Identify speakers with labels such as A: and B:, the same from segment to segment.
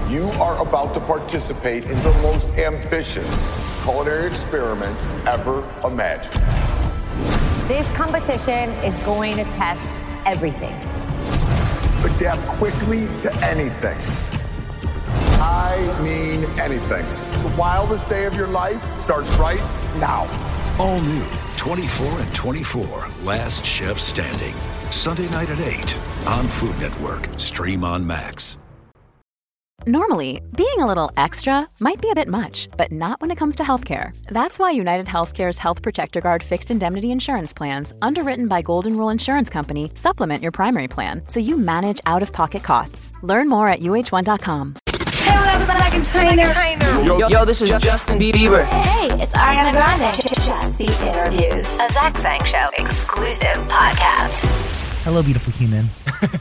A: You are about to participate in the most ambitious culinary experiment ever imagined.
B: This competition is going to test everything.
A: Adapt quickly to anything. I mean anything. The wildest day of your life starts right now.
C: All new 24 and 24, Last Chef Standing. Sunday night at 8 on Food Network. Stream on Max.
D: Normally, being a little extra might be a bit much, but not when it comes to healthcare. That's why United Healthcare's Health Protector Guard fixed indemnity insurance plans, underwritten by Golden Rule Insurance Company, supplement your primary plan so you manage out-of-pocket costs. Learn more at uh1.com.
E: Hey, what up, it's Megan Trainor.
F: Yo, this is Justin Bieber.
E: Hey, it's Ariana Grande. Just the Interviews, a Zach Sang Show exclusive podcast.
G: Hello, beautiful human.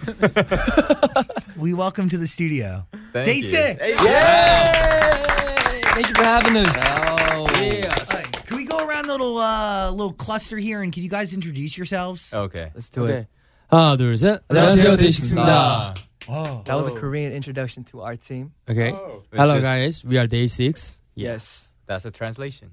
G: We welcome to the studio. Day 6.
H: Hey, yay! Thank you for having us.
F: Oh,
H: yes.
G: All right, can we go around the little cluster here, and can you guys introduce yourselves?
H: Okay, let's do it. 하나, 둘, 셋. 안녕하세요, 데이식스입니다.
G: Oh,
I: That was a Korean introduction to our team.
H: Okay. Hello, guys. We are Day 6.
I: Yes.
J: That's a translation.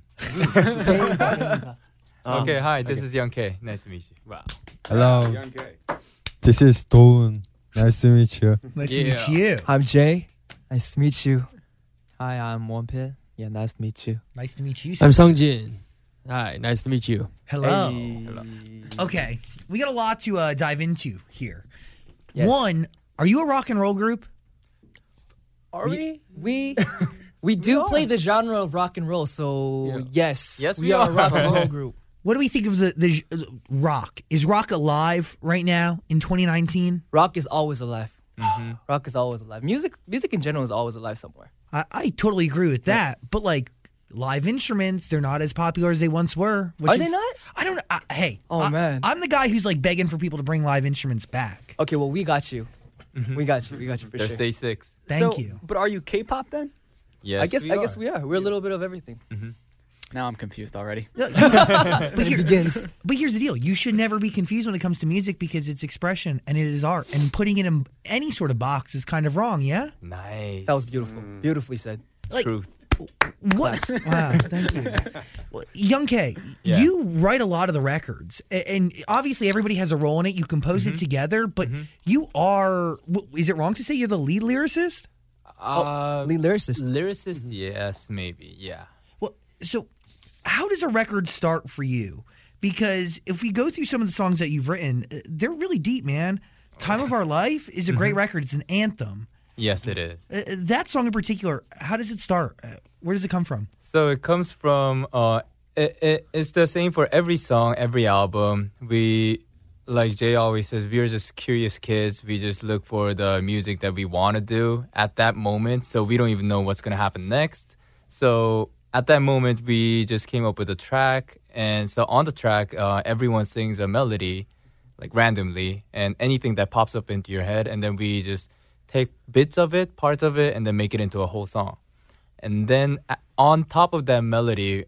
J: Okay, hi, this is Young K. Nice to meet you.
H: Wow.
K: Hello. This is Doon. Nice to meet you.
G: Nice to meet you.
I: I'm Jay. Nice to meet you.
F: Hi, I'm Wonpil. Yeah, nice to meet you.
G: Nice to meet you.
H: I'm Sungjin. Hi, nice to meet you.
G: Hello.
I: Hey.
G: Okay, we got a lot to dive into here.
I: Yes.
G: One, are you a rock and roll group?
I: Are we? We do play the genre of rock and roll, so yes.
J: Yes,
I: we are a rock and roll
G: Okay.
I: group.
G: What do we think of the rock? Is rock alive right now in 2019?
I: Rock is always alive.
J: Mm-hmm.
I: Rock is always alive. Music in general is always alive somewhere.
G: I totally agree with that. But like live instruments, they're not as popular as they once were.
I: Are they not?
G: I don't know. Hey.
I: Oh, man.
G: I'm the guy who's like begging for people to bring live instruments back.
I: Okay, well, we got you. We got you for
J: There's
I: sure.
J: Day 6.
G: Thank you.
L: But are you K-pop then?
J: Yes,
I: I guess we are. We're a little bit of everything.
L: Now I'm confused already.
G: But
I: It begins.
G: But here's the deal. You should never be confused when it comes to music because it's expression and it is art. And putting it in any sort of box is kind of wrong, yeah?
J: Nice.
I: That was beautiful. Beautifully said.
G: Like,
J: Truth.
G: what? Wow, thank you. Well, Young K,
J: Yeah.
G: you write a lot of the records. And obviously everybody has a role in it. You compose it together. But you are, is it wrong to say you're the lead lyricist?
I: Lead lyricist.
J: Lyricist, yes, maybe, yeah.
G: Well, so how does a record start for you? Because if we go through some of the songs that you've written, they're really deep, man. Time of Our Life is a great record. It's an anthem.
J: Yes, it is.
G: That song in particular, how does it start? Where does it come from?
J: So it comes from, it's the same for every song, every album. We, like Jay always says, we are just curious kids. We just look for the music that we want to do at that moment. So we don't even know what's going to happen next. So at that moment, we just came up with a track. And so on the track, everyone sings a melody, like randomly, and anything that pops up into your head. And then we just take bits of it, parts of it, and then make it into a whole song. And then on top of that melody,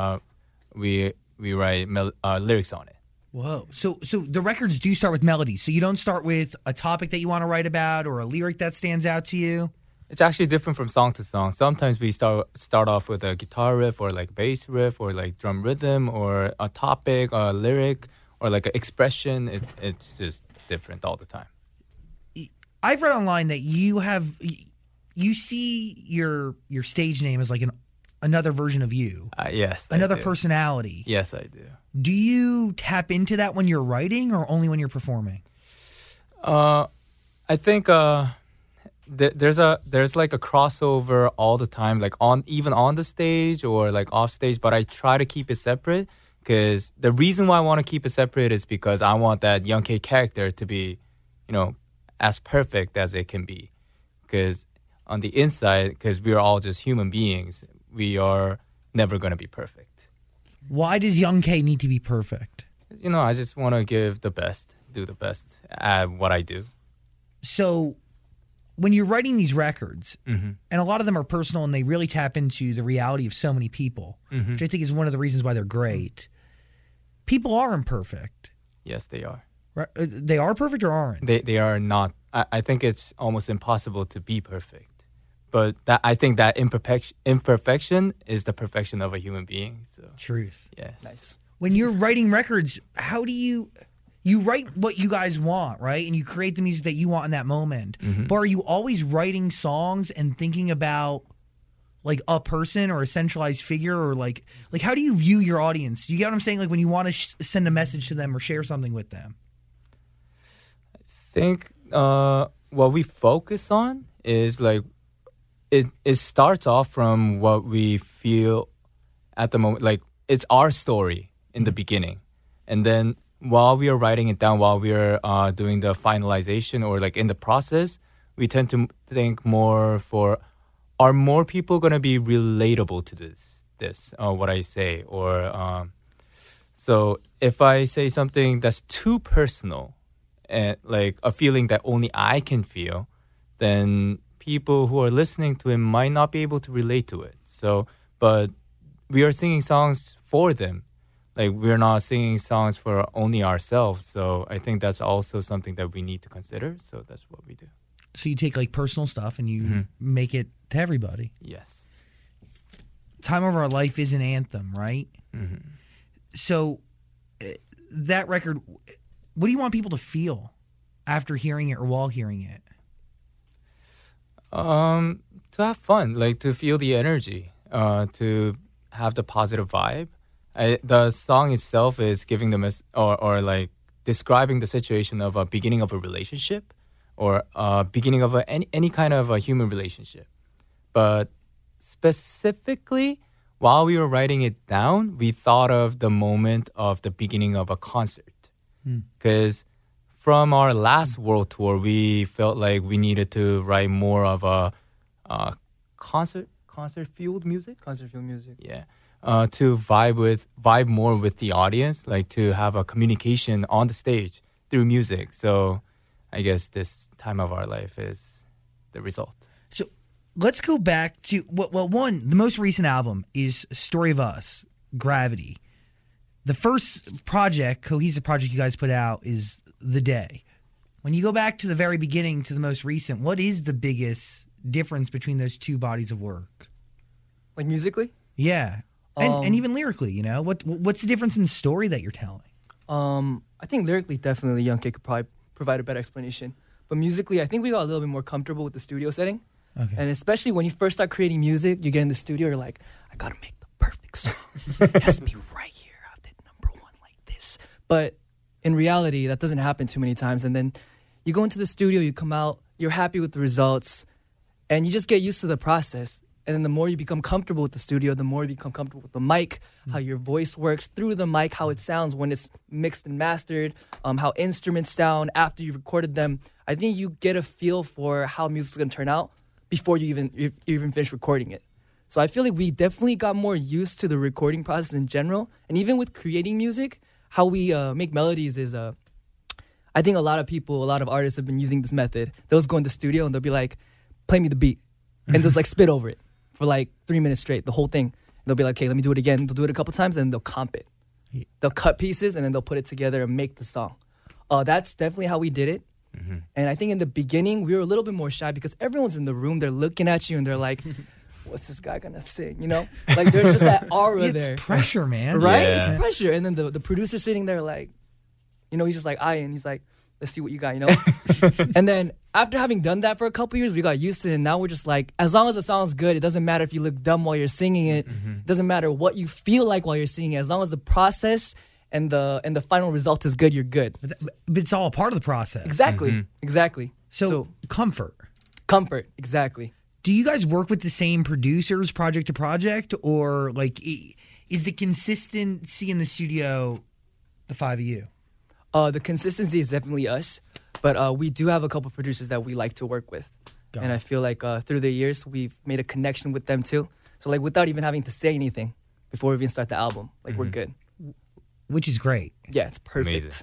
J: we write lyrics on it.
G: Whoa. So the records do start with melodies. So you don't start with a topic that you want to write about or a lyric that stands out to you?
J: It's actually different from song to song. Sometimes we start off with a guitar riff or like bass riff or like drum rhythm or a topic, a lyric, or like an expression. It's just different all the time.
G: I've read online that you see your stage name as like another version of you.
J: Yes.
G: Another
J: I do.
G: personality.
J: Yes, I do.
G: Do you tap into that when you're writing or only when you're performing?
J: I think there's like a crossover all the time, like even on the stage or like off stage, but I try to keep it separate because the reason why I want to keep it separate is because I want that Young K character to be, as perfect as it can be. Because on the inside, because we are all just human beings, we are never going to be perfect.
G: Why does Young K need to be perfect?
J: I just want to give the best, do the best at what I do.
G: So when you're writing these records, and a lot of them are personal and they really tap into the reality of so many people, which I think is one of the reasons why they're great, people are imperfect.
J: Yes, they are.
G: Right? They are perfect or aren't?
J: They are not. I think it's almost impossible to be perfect. But that I think that imperfection is the perfection of a human being. So
G: Truth.
J: yes,
I: Nice.
G: When you're writing records, how do you write what you guys want, right? And you create the music that you want in that moment. But are you always writing songs and thinking about like a person or a centralized figure, or like how do you view your audience? Do you get what I'm saying? Like when you want to send a message to them or share something with them.
J: I think what we focus on is like it starts off from what we feel at the moment. Like it's our story in the beginning, and then while we are writing it down, while we are doing the finalization or like in the process, we tend to think more for, are more people going to be relatable to this what I say? Or so if I say something that's too personal and like a feeling that only I can feel, then people who are listening to it might not be able to relate to it. So, but we are singing songs for them. Like we're not singing songs for only ourselves. So I think that's also something that we need to consider. So that's what we do.
G: So you take like personal stuff and you make it to everybody.
J: Yes.
G: Time of Our Life is an anthem, right? So that record, what do you want people to feel after hearing it or while hearing it?
J: To have fun, like to feel the energy, to have the positive vibe. The song itself is giving them or like describing the situation of a beginning of a relationship or beginning of any kind of a human relationship. But specifically, while we were writing it down, we thought of the moment of the beginning of a concert. Because from our last world tour, we felt like we needed to write more of a concert-fueled music.
I: Concert-fueled music.
J: Yeah. To vibe more with the audience, like to have a communication on the stage through music. So I guess this Time of Our Life is the result.
G: So let's go back to, well, one, the most recent album is Story of Us, Gravity. The first project, cohesive project you guys put out is The Day. When you go back to the very beginning to the most recent, what is the biggest difference between those two bodies of work?
I: Like musically?
G: Yeah. And even lyrically, you know? What's the difference in the story that you're telling?
I: I think lyrically, definitely Young Kid could probably provide a better explanation. But musically, I think we got a little bit more comfortable with the studio setting.
G: Okay.
I: And especially when you first start creating music, you get in the studio, you're like, I gotta make the perfect song. It has to be right here. I have to hit number one like this. But in reality, that doesn't happen too many times. And then you go into the studio, you come out, you're happy with the results, and you just get used to the process. And then the more you become comfortable with the studio, the more you become comfortable with the mic, how your voice works through the mic, how it sounds when it's mixed and mastered, how instruments sound after you've recorded them. I think you get a feel for how music's going to turn out before you even finish recording it. So I feel like we definitely got more used to the recording process in general. And even with creating music, how we make melodies is, I think a lot of artists have been using this method. They'll just go in the studio and they'll be like, play me the beat. And just like spit over it for like 3 minutes straight, the whole thing. They'll be like, okay, let me do it again. They'll do it a couple times and they'll comp it. They'll cut pieces and then they'll put it together and make the song. That's definitely how we did it. And I think in the beginning, we were a little bit more shy because everyone's in the room. They're looking at you and they're like, what's this guy going to sing? You know? Like there's just that aura there.
G: It's pressure, man.
I: Right?
J: Yeah.
I: It's pressure. And then the producer sitting there like, you know, he's just like eyeing. He's like, let's see what you got, you know? And then after having done that for a couple years, we got used to it. And now we're just like, as long as the song's good, it doesn't matter if you look dumb while you're singing it. It doesn't matter what you feel like while you're singing it. As long as the process and the final result is good, you're good.
G: But it's all a part of the process.
I: Exactly. Exactly.
G: So comfort.
I: Comfort. Exactly.
G: Do you guys work with the same producers project to project, or like is the consistency in the studio the five of you?
I: The consistency is definitely us, but we do have a couple producers that we like to work with. And I feel like through the years, we've made a connection with them too. So like without even having to say anything before we even start the album, like we're good.
G: Which is great.
I: Yeah, it's perfect.
J: Amazing.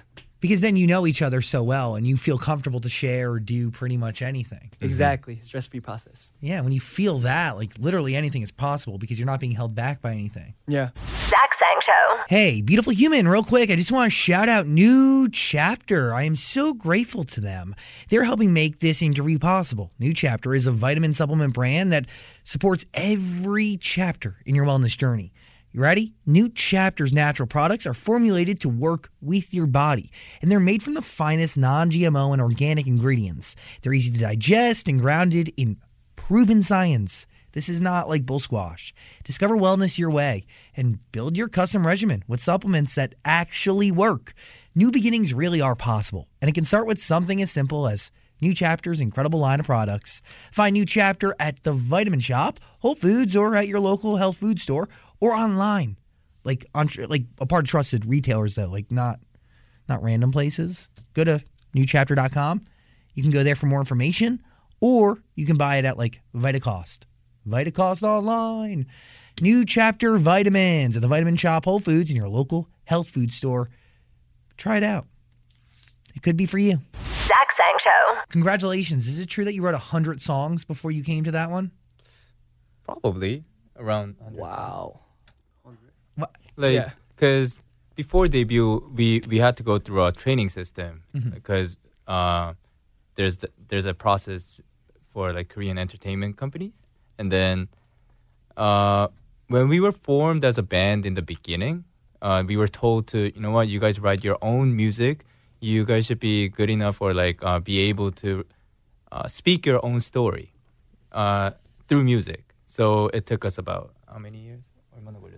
G: Because then you know each other so well and you feel comfortable to share or do pretty much anything.
I: Exactly. Stress-free process.
G: Yeah, when you feel that, like literally anything is possible because you're not being held back by anything.
I: Yeah.
E: Zach Sang Show.
G: Hey, beautiful human, real quick, I just want to shout out New Chapter. I am so grateful to them. They're helping make this interview possible. New Chapter is a vitamin supplement brand that supports every chapter in your wellness journey. You ready? New Chapter's natural products are formulated to work with your body, and they're made from the finest non-GMO and organic ingredients. They're easy to digest and grounded in proven science. This is not like bull squash. Discover wellness your way and build your custom regimen with supplements that actually work. New beginnings really are possible, and it can start with something as simple as New Chapter's incredible line of products. Find New Chapter at the Vitamin Shop, Whole Foods, or at your local health food store, or online, like a part of trusted retailers though, like not random places. Go to newchapter.com. You can go there for more information, or you can buy it at like Vitacost. Vitacost online. New Chapter vitamins at the Vitamin Shop, Whole Foods, and your local health food store. Try it out. It could be for you.
E: Zach Sang Show.
G: Congratulations. Is it true that you wrote 100 songs before you came to that one?
J: Probably around 100.
I: Wow.
J: Like, because before debut, we had to go through a training system because there's a process for like Korean entertainment companies, and then when we were formed as a band in the beginning, we were told to, you know what, you guys write your own music. You guys should be good enough or like be able to speak your own story through music. So it took us about how many years? 얼마나 걸렸지?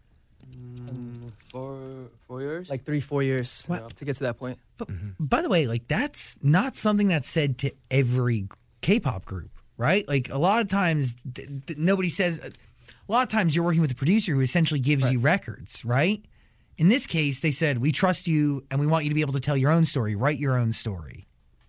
I: 4 years? Like 3-4 years to get to that point.
G: But by the way, like that's not something that's said to every K-pop group, right? Like a lot of times nobody says. A lot of times you're working with a producer who essentially gives you records, right? In this case, they said, we trust you and we want you to be able to tell your own story, write your own story.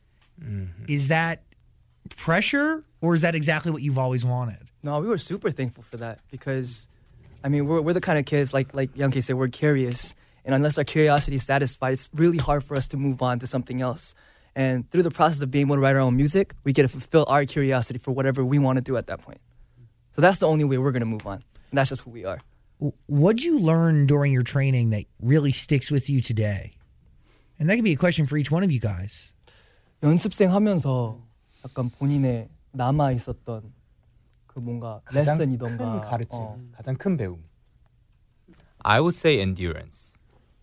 G: Is that pressure or is that exactly what you've always wanted?
I: No, we were super thankful for that because, I mean, we're the kind of kids, like Youngkay said, we're curious. And unless our curiosity is satisfied, it's really hard for us to move on to something else. And through the process of being able to write our own music, we get to fulfill our curiosity for whatever we want to do at that point. So that's the only way we're going to move on. And that's just who we are.
G: What'd you learn during your training that really sticks with you today? And that could be a question for each one of you guys.
I: 연습생 하면서 약간 본인의 남아 있었던 그 뭔가 레슨이던가
J: 큰 가르침, 가장 큰 배움. I would say endurance.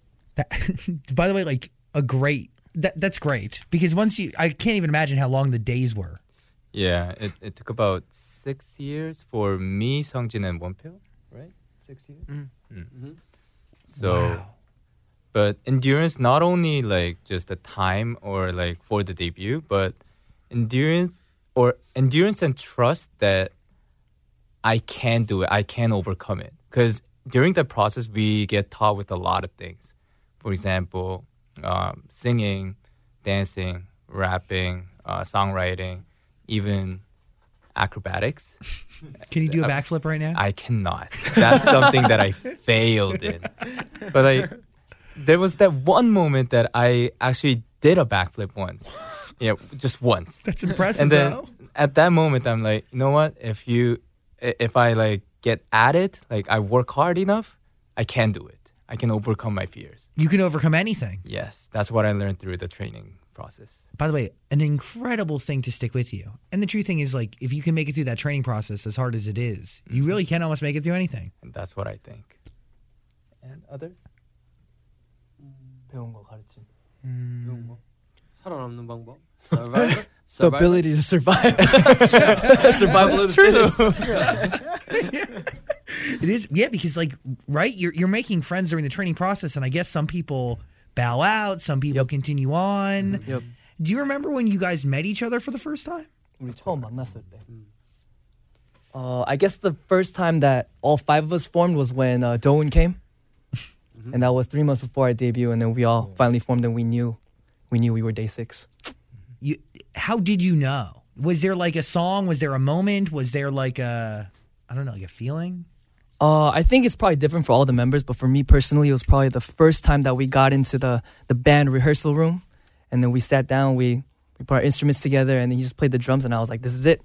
G: By the way, like that's great because I can't even imagine how long the days were.
J: Yeah, it took about 6 years for me, Seongjin, and Wonpil, right? 6 years. So, but endurance not only like just the time or like for the debut, but endurance and trust that I can do it, I can overcome it. Because during the process, we get taught with a lot of things. For example, singing, dancing, rapping, songwriting, even acrobatics.
G: Can you do a backflip right now?
J: I cannot. That's something that I failed in. But like, there was that one moment that I actually did a backflip once. Yeah, just once.
G: That's impressive.
J: And then
G: though.
J: at that moment, I'm like, you know what? If I like get at it, like I work hard enough, I can do it. I can overcome my fears.
G: You can overcome anything.
J: Yes, that's what I learned through the training process.
G: By the way, an incredible thing to stick with you. And the true thing is, like, if you can make it through that training process, as hard as it is, you really can almost make it through anything.
J: And that's what I think. And others?
I: 배운 거 가르침.
H: 배운 거. 살아남는 방법.
I: The ability to survive. Survival of the fittest.
G: It is, yeah, because like, right, you're making friends during the training process, and I guess some people bow out, some people continue on.
I: Yep.
G: Do you remember when you guys met each other for the first time?
I: 우리 처음 만났을 때. I guess the first time that all 5 of us formed was when Doan came, and that was 3 months before our debut, and then we all finally formed, and we knew we were day 6.
G: How did you know? Was there like a song? Was there a moment? Was there like like a feeling?
I: I think it's probably different for all the members, but for me personally, it was probably the first time that we got into the band rehearsal room, and then we sat down, we put our instruments together, and then he just played the drums, and I was like, this is it.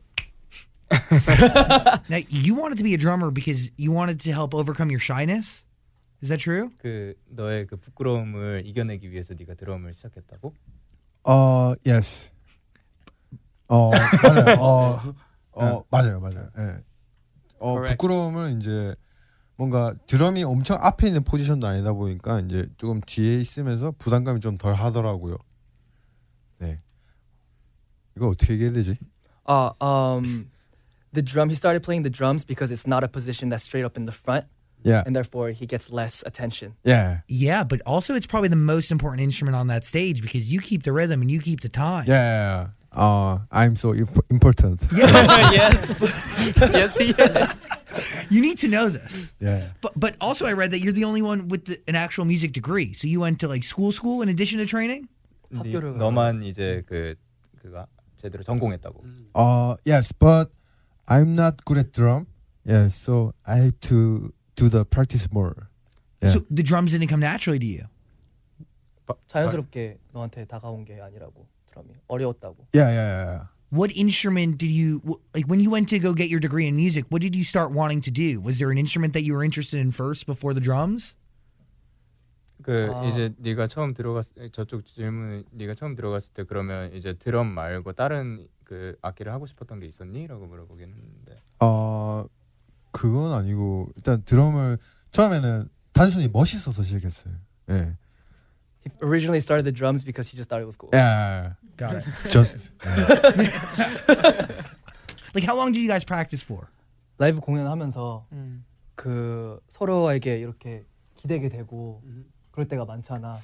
G: Now, you wanted to be a drummer because you wanted to help overcome your shyness? Is that true?
J: 그 너의 그 부끄러움을 이겨내기 위해서 네가 드럼을 시작했다고?
K: Yes. 맞아요. 맞아요. 예. 부끄러움은 이제 뭔가 드럼이 엄청 앞에 있는 포지션도 아니다 보니까 이제 조금 뒤에 있으면서 부담감이 좀 덜 하더라고요. 네. 이거 어떻게 얘기해야 되지?
I: The drum, he started playing the drums because it's not a position that's straight up in the front.
K: Yeah.
I: And therefore he gets less attention.
K: Yeah.
G: Yeah, but also it's probably the most important instrument on that stage because you keep the rhythm and you keep the time.
K: Yeah. I'm so important.
I: Yes. Yes, he is.
G: You need to know this.
K: Yeah.
G: But also I read that you're the only one with an actual music degree. So you went to like school in addition to training?
J: 너만 이제 그가 제대로 전공했다고.
K: Yes, but I'm not good at drum. Yeah, so I have to do the practice more. Yeah.
G: So the drums didn't come naturally to you?
I: 자연스럽게 너한테 다가온 게 아니라고 드럼이 어려웠다고.
K: Yeah.
G: What instrument did you like when you went to go get your degree in music? What did you start wanting to do? Was there an instrument that you were interested in first before the drums?
J: 이제 네가 처음 저쪽 질문 네가 처음 들어갔을 때 그러면 이제 드럼 말고 다른 그 악기를 하고 싶었던 게 있었니?라고 물어보긴 했는데.
K: 그건 아니고 일단 드럼을 처음에는 단순히 멋있어서 시작했어요. 예.
I: He originally started the drums because he just thought it was cool.
K: Yeah.
G: Got it.
K: Just.
G: Like how long did you guys practice for?
I: 라이브 공연하면서 그 서로에게 이렇게 기대게 되고 그럴 때가 많잖아.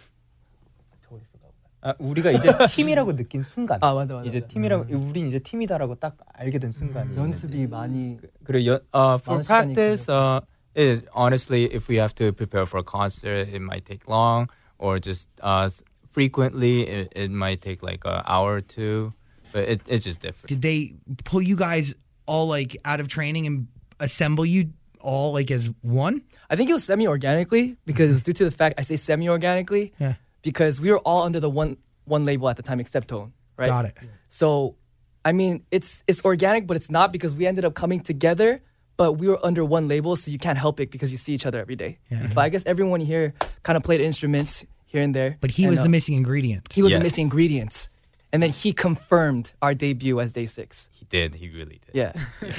J: 우리가 이제 팀이라고 느낀 순간.
I: 맞아.
J: 이제 팀이라고 우린 이제 팀이다라고 딱 알게 된 순간이.
I: 연습이 많이.
J: 그리고 for practice, honestly, if we have to prepare for a concert, it might take long, or just frequently, it might take like an hour or two. But it's just different.
G: Did they pull you guys all like out of training and assemble you all like as one?
I: I think it was semi-organically because it was due to the fact I say semi-organically because we were all under the one label at the time except Tone, right?
G: Got it.
I: So, I mean, it's organic, but it's not because we ended up coming together, but we were under one label, so you can't help it because you see each other every day. Yeah. But I guess everyone here kind of played instruments here and there.
G: But he was the missing ingredient.
I: He was the missing ingredient. And then he confirmed our debut as Day 6.
J: He did. He really did.
I: Yeah.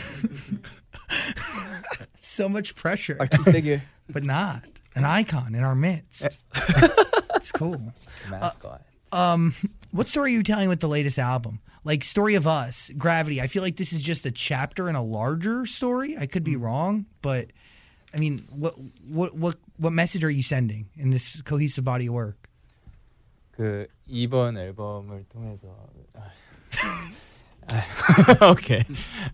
G: So much pressure.
I: Our key figure.
G: But not. An icon in our midst. It's cool.
J: Mascot.
G: What story are you telling with the latest album? Like Story of Us, Gravity. I feel like this is just a chapter in a larger story. I could be wrong, but I mean, what message are you sending in this cohesive body of work?
J: 그 이번 앨범을 통해서 okay.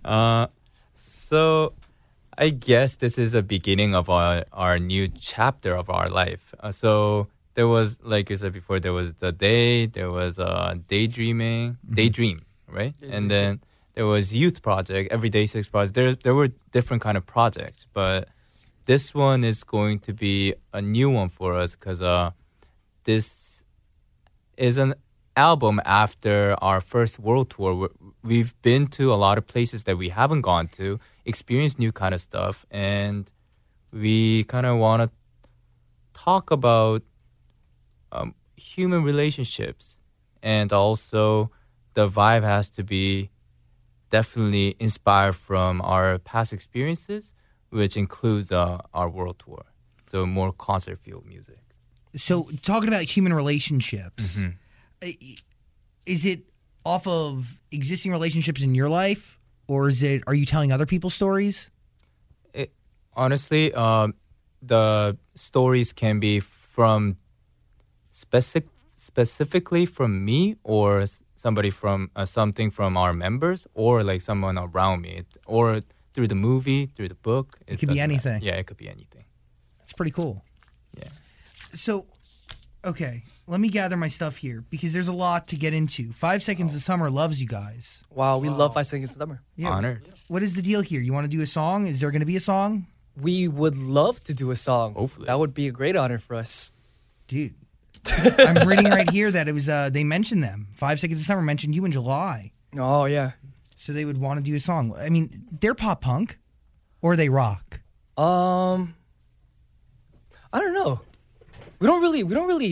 J: So I guess this is a beginning of our new chapter of our life. So there was, like you said before, there was the day, there was daydream, right? And then there was youth project, Everyday 6 project. There were different kind of projects, but this one is going to be a new one for us because this is an album after our first world tour. We've been to a lot of places that we haven't gone to, experienced new kind of stuff, and we kind of want to talk about human relationships. And also, the vibe has to be definitely inspired from our past experiences, which includes our world tour. So more concert-filled music.
G: So talking about human relationships, is it off of existing relationships in your life, or are you telling other people's stories?
J: Honestly, the stories can be from specifically from me, or somebody from something from our members, or like someone around me, or through the movie, through the book.
G: It could be anything.
J: Matter. Yeah, it could be anything.
G: It's pretty cool.
J: Yeah.
G: So, okay, let me gather my stuff here because there's a lot to get into. 5 Seconds of Summer loves you guys.
I: Wow, we love 5 Seconds of Summer.
G: Yeah.
J: Honored.
G: What is the deal here? You want to do a song? Is there going to be a song?
I: we would love to do a song.
J: Hopefully.
I: That would be a great honor for us.
G: Dude. I'm reading right here that it was they mentioned them. 5 Seconds of Summer mentioned you in July.
I: Oh, yeah.
G: So they would want to do a song. I mean, they're pop punk or they rock.
I: I don't know. We don't really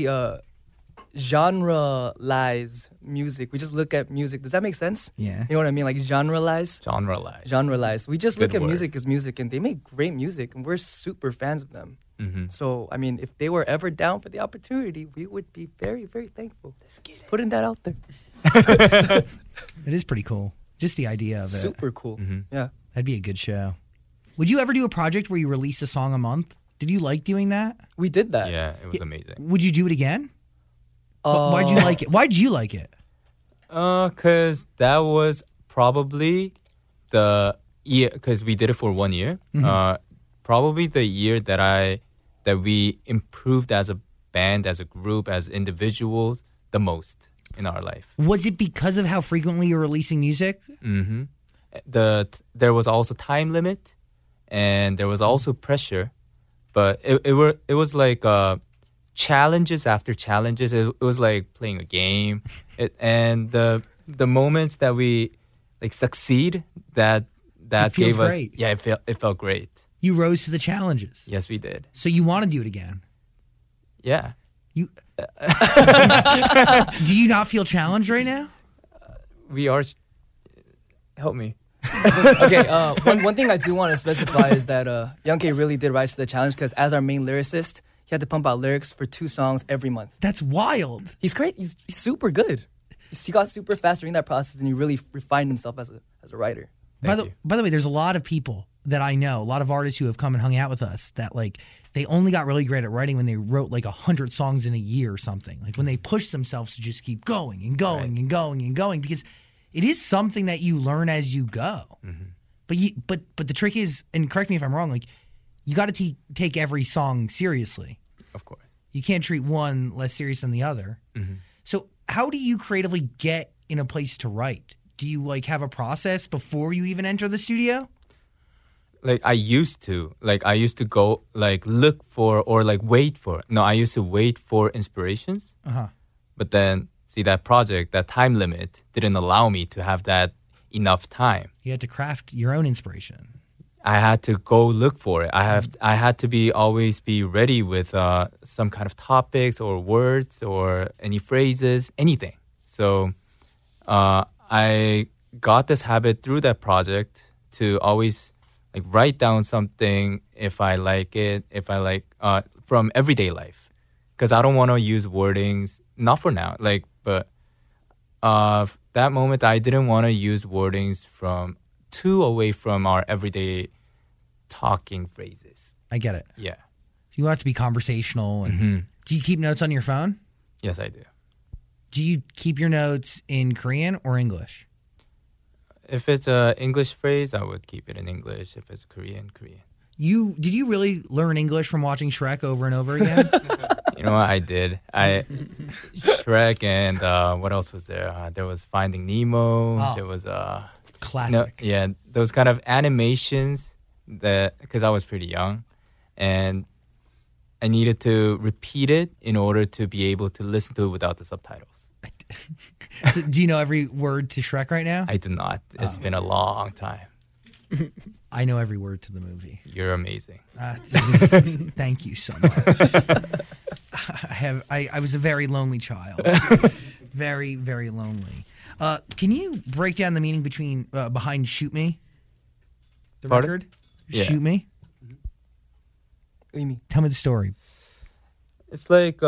I: genre-lize music. We just look at music. Does that make sense?
G: Yeah.
I: You know what I mean? Like genre-lize?
J: Genre-lize.
I: We just
J: Good
I: look at
J: word.
I: music as music, and they make great music, and we're super fans of them.
J: Mm-hmm.
I: So, I mean, if they were ever down for the opportunity, we would be very, very thankful. Just putting that out there.
G: It is pretty cool. Just the idea of it.
I: Super cool.
J: Mm-hmm.
I: Yeah.
G: That'd be a good show. Would you ever do a project where you release a song a month? Did you like doing that?
I: We did that.
J: Yeah, it was amazing.
G: Would you do it again? Why'd you like it? Why'd you like it?
J: Because that was probably the year, because we did it for 1 year. Probably the year that we improved as a band, as a group, as individuals the most in our life.
G: Was it because of how frequently you're releasing music?
J: Mm-hmm. There was also time limit, and there was also pressure, but it was like challenges after challenges. It was like playing a game, and the moments that we like succeed, that gave us
G: great.
J: Yeah, it felt great.
G: You rose to the challenges.
J: Yes, we did.
G: So you want to do it again?
J: Yeah.
G: You do you not feel challenged right now?
J: We are. Help me.
I: Okay, one thing I do want to specify is that Young K really did rise to the challenge because as our main lyricist, he had to pump out lyrics for 2 songs every month.
G: That's wild.
I: He's great. He's super good. He got super fast during that process, and he really refined himself as a writer.
G: By the way, there's a lot of people that I know, a lot of artists who have come and hung out with us that like they only got really great at writing when they wrote like 100 songs in a year or something. Like when they pushed themselves to just keep going and going and going and going because it is something that you learn as you go. Mm-hmm. But the trick is, and correct me if I'm wrong, like you got to take every song seriously.
J: Of course.
G: You can't treat one less serious than the other.
J: Mm-hmm.
G: So how do you creatively get in a place to write? Do you like have a process before you even enter the studio?
J: Like I used to go like look for or like wait for. No, I used to wait for inspirations. But then see that project, that time limit didn't allow me to have that enough time.
G: You had to craft your own inspiration.
J: I had to go look for it. I had to always be ready with some kind of topics or words or any phrases, anything. So I got this habit through that project to always like write down something if I like it, from everyday life, because I don't want to use wordings. Not for now, but that moment I didn't want to use wordings from too away from our everyday talking phrases.
G: I get it.
J: Yeah.
G: You want it to be conversational. And do you keep notes on your phone?
J: Yes, I do.
G: Do you keep your notes in Korean or English?
J: If it's an English phrase, I would keep it in English. If it's Korean.
G: Did you really learn English from watching Shrek over and over again?
J: You know what? I did. Shrek and what else was there? There was Finding Nemo.
G: Oh.
J: There was
G: classic.
J: Those kind of animations because I was pretty young, and I needed to repeat it in order to be able to listen to it without the subtitles.
G: So do you know every word to Shrek right now?
J: I do not. It's been a long time.
G: I know every word to the movie.
J: You're amazing.
G: Thank you so much. I was a very lonely child. Very, very lonely. Can you break down the meaning behind Shoot Me? The
J: Pardon?
G: record?
J: Yeah.
G: Shoot Me?
I: What do you mean?
G: Tell me the story.
J: It's like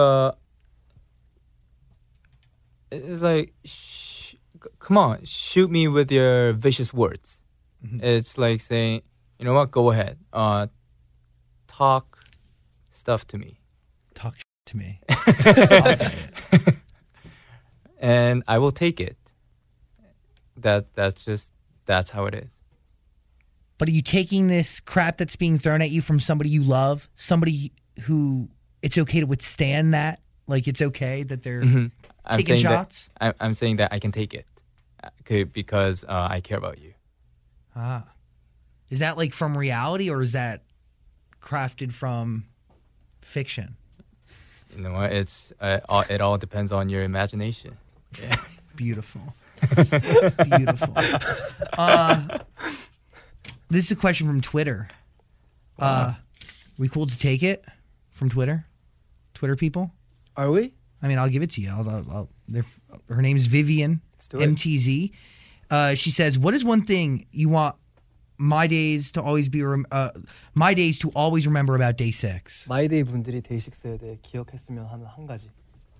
J: come on, shoot me with your vicious words. Mm-hmm. It's like saying, you know what, go ahead. Talk stuff to me.
G: Talk to me. I'll say it.
J: And I will take it. That's how it is.
G: But are you taking this crap that's being thrown at you from somebody you love? Somebody who it's okay to withstand that? Like it's okay that they're taking shots?
J: I'm saying that I can take it because I care about you.
G: Is that like from reality or is that crafted from fiction?
J: You know what? It all depends on your imagination. Yeah.
G: Beautiful. Beautiful. This is a question from Twitter. We cool to take it from Twitter? Twitter people?
I: Are we?
G: I mean, I'll give it to you. Her name is Vivian MTZ. She says, "What is one thing you want my days to always remember about day 6?"
I: 마이데이 분들이 데이 6에 대해 기억했으면 하는 한 가지.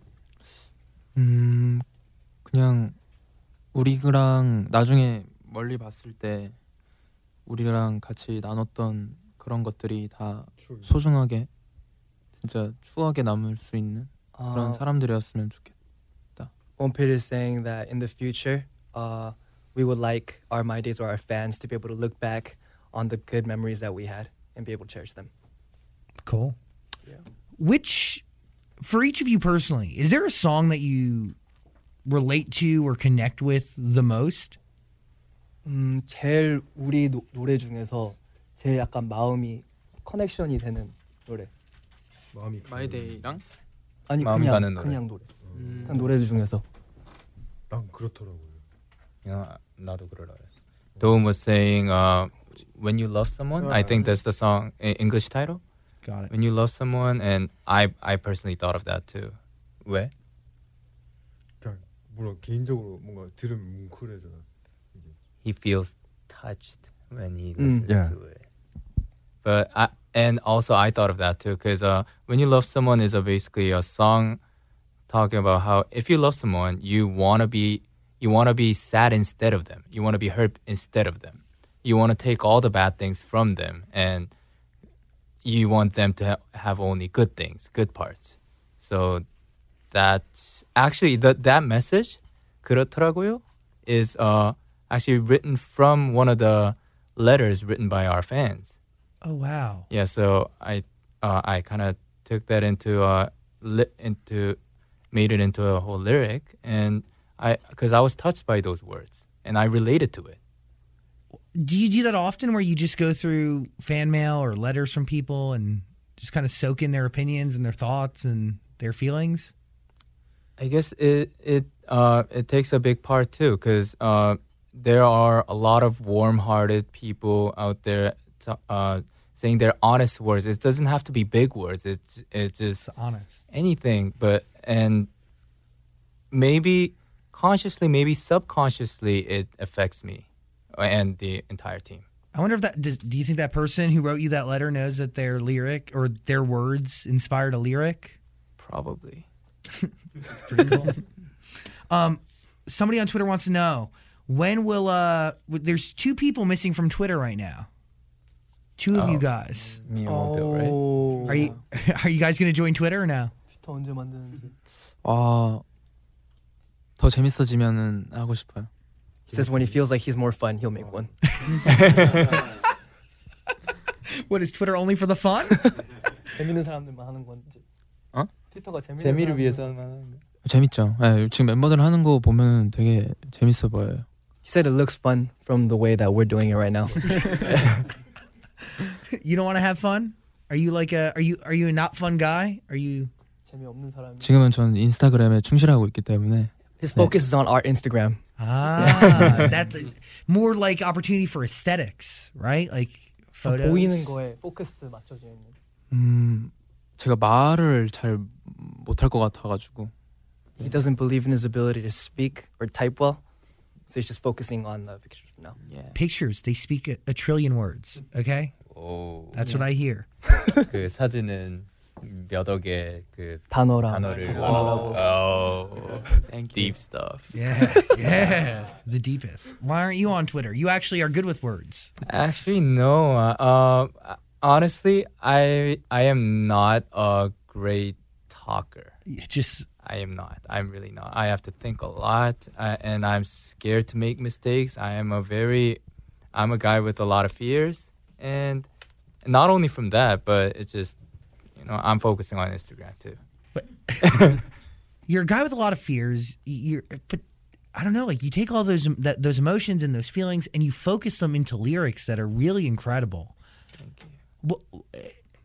F: 그냥 우리랑 나중에 멀리 봤을 때 우리랑 같이 나눴던 그런 것들이 다 소중하게 진짜 추억에 남을 수 있는 그런 사람들이었으면 좋겠다.
I: Wonpil is saying that in the future, we would like our My Days or our fans to be able to look back on the good memories that we had and be able to cherish them.
G: Cool. Yeah. For each of you personally, is there a song that you relate to or connect with the most?
I: 제일 우리 노래 중에서 제일 약간 마음이 커넥션이 되는 노래.
F: 마이데이랑?
I: 아니
J: 마음 가는 노래.
I: 그냥 노래. 그냥 노래 중에서.
K: 난 그렇더라고요.
J: 나도 그러라. Dome was saying, "When You Love Someone." I think that's the song English title.
G: Got it.
J: When You Love Someone, and I personally thought of that too. 왜?
K: 그냥 뭐라 개인적으로 뭔가 들으면 뭉클해져요.
J: He feels touched when he listens to it. But I thought of that too, because When You Love Someone is basically a song talking about how if you love someone, you want to be sad instead of them. You want to be hurt instead of them. You want to take all the bad things from them, and you want them to have only good things, good parts. So that's actually that message, 그렇더라고요, is actually written from one of the letters written by our fans.
G: Oh wow!
J: Yeah, so I kind of took that made it into a whole lyric, and because I was touched by those words and I related to it.
G: Do you do that often, where you just go through fan mail or letters from people and just kind of soak in their opinions and their thoughts and their feelings?
J: I guess it takes a big part too, because there are a lot of warm-hearted people out there saying their honest words. It doesn't have to be big words. It's just
G: honest.
J: Anything, and maybe consciously, maybe subconsciously, it affects me and the entire team.
G: I wonder if do you think that person who wrote you that letter knows that their lyric or their words inspired a lyric?
J: Probably.
G: Pretty cool. Somebody on Twitter wants to know, when will there's 2 people missing from Twitter right now. 2 of you guys.
J: Me and Wonpil,
G: right? Are you guys going to join Twitter or no?
I: 트위터 언제 만드는지.
F: 더 재밌어지면은 하고 싶어요.
I: He says when he feels like he's more fun, he'll make one.
G: What, is Twitter only for the fun?
I: 재밌는 사람들만 하는 건지. 트위터가
J: 재미를 위해서만 하는 거.
F: 재밌죠. 네, 지금 멤버들 하는 거 보면 되게 재밌어 보여요.
I: He said it looks fun from the way that we're doing it right now.
G: You don't want to have fun? Are you a not fun guy? Are you?
I: 재미없는 사람.
F: 지금은 저는 인스타그램에 충실하고 있기 때문에.
I: His focus is on our Instagram.
G: That's more like opportunity for aesthetics, right? Like photos.
I: 보이는 거에 포커스 맞춰져 있는.
F: 제가 말을 잘 못할 것 같아가지고.
I: He doesn't believe in his ability to speak or type well, so he's just focusing on the pictures for now.
F: Yeah.
G: Pictures, they speak a trillion words. Okay.
J: 오.
G: That's what I hear.
J: 그 사진은 몇 억의 그
I: 단어를.
J: Oh, deep stuff.
G: Yeah, the deepest. Why aren't you on Twitter? You actually are good with words.
J: Actually, no. Honestly, I am not a great talker. I am not. I'm really not. I have to think a lot, and I'm scared to make mistakes. I'm a guy with a lot of fears, and not only from that, but it's just, I'm focusing on Instagram too.
G: But you're a guy with a lot of fears. But I don't know. Like, you take all those emotions and those feelings, and you focus them into lyrics that are really incredible.
J: Thank you.
G: Well,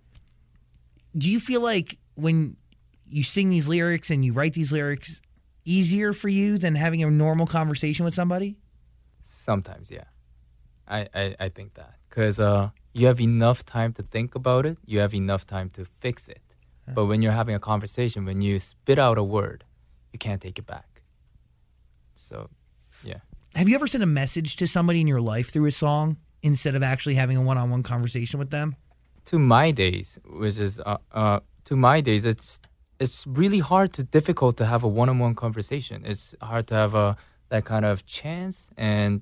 G: do you feel like when you sing these lyrics and you write these lyrics, easier for you than having a normal conversation with somebody?
J: Sometimes, yeah. I think that. Because you have enough time to think about it. You have enough time to fix it. But when you're having a conversation, when you spit out a word, you can't take it back. So, yeah.
G: Have you ever sent a message to somebody in your life through a song instead of actually having a one-on-one conversation with them?
J: To my days, which is it's really difficult to have a one-on-one conversation. It's hard to have that kind of chance, and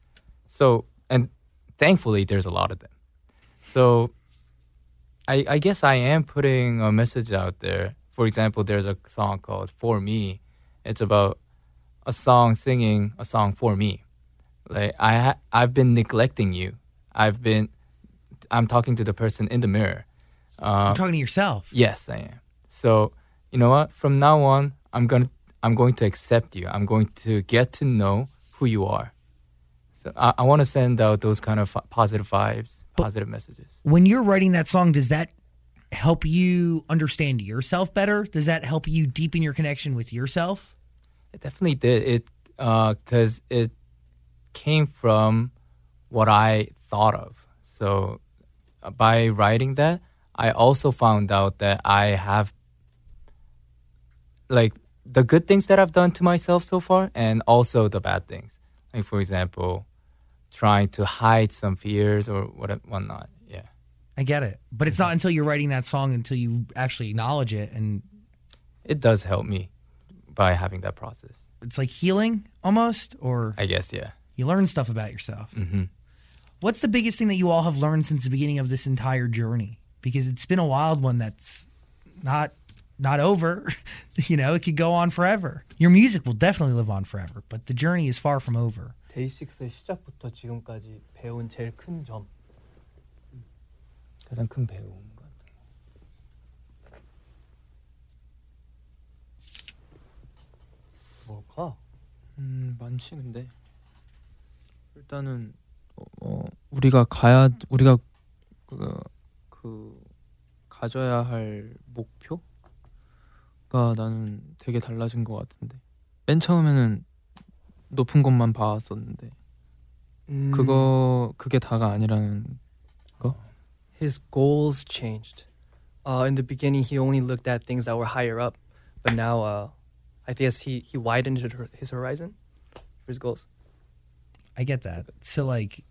J: thankfully there's a lot of them. So I guess I am putting a message out there. For example, there's a song called For Me. It's about a song singing a song for me. Like I've been neglecting you. I'm talking to the person in the mirror.
G: You're talking to yourself.
J: Yes, I am. So, you know what? From now on, I'm going to accept you. I'm going to get to know who you are. So I want to send out those kind of positive vibes, positive messages.
G: When you're writing that song, does that help you understand yourself better? Does that help you deepen your connection with yourself?
J: It definitely did. It because it came from what I thought of. So by writing that, I also found out that I have like the good things that I've done to myself so far, and also the bad things. Like, for example, trying to hide some fears or whatnot. Yeah,
G: I get it. But it's not until you're writing that song until you actually acknowledge it, and
J: it does help me by having that process.
G: It's like healing almost, or
J: I guess, yeah.
G: You learn stuff about yourself.
J: Mm-hmm.
G: What's the biggest thing that you all have learned since the beginning of this entire journey? Because it's been a wild one that's not over. You know, it could go on forever. Your music will definitely live on forever, but the journey is far from over.
I: 데이식스의 시작부터 지금까지 배운 제일 큰 점.
J: 가장 큰 배움 같은
I: 거. 뭘까?
F: 많지 근데. 일단은 우리가 가져야 할 목표가 나는 되게 달라진 것 같은데. 맨 처음에는 높은 것만 봐왔었는데 그게 다가 아니라는 거.
I: His goals changed. In the beginning, he only looked at things that were higher up, but now I guess he widened his horizon for his goals.
G: I get that. So like,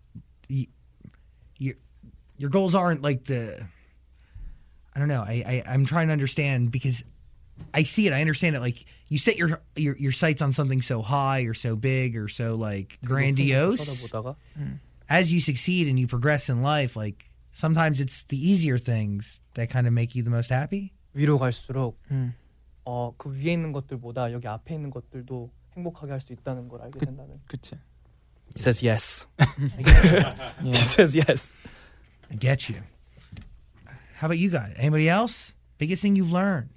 G: your goals aren't like the. I don't know. I'm trying to understand because I see it. I understand it. Like you set your sights on something so high or so big or so like grandiose. As you succeed and you progress in life, like sometimes it's the easier things that kind of make you the most happy.
I: 위로 갈수록 그 위에 있는 것들보다 여기 앞에 있는 것들도 행복하게 할 수 있다는 걸 알게 된다는.
F: 그치.
I: He says yes.
G: Yeah.
I: He says yes.
G: I get you. How about you guys? Anybody else? Biggest thing you've learned?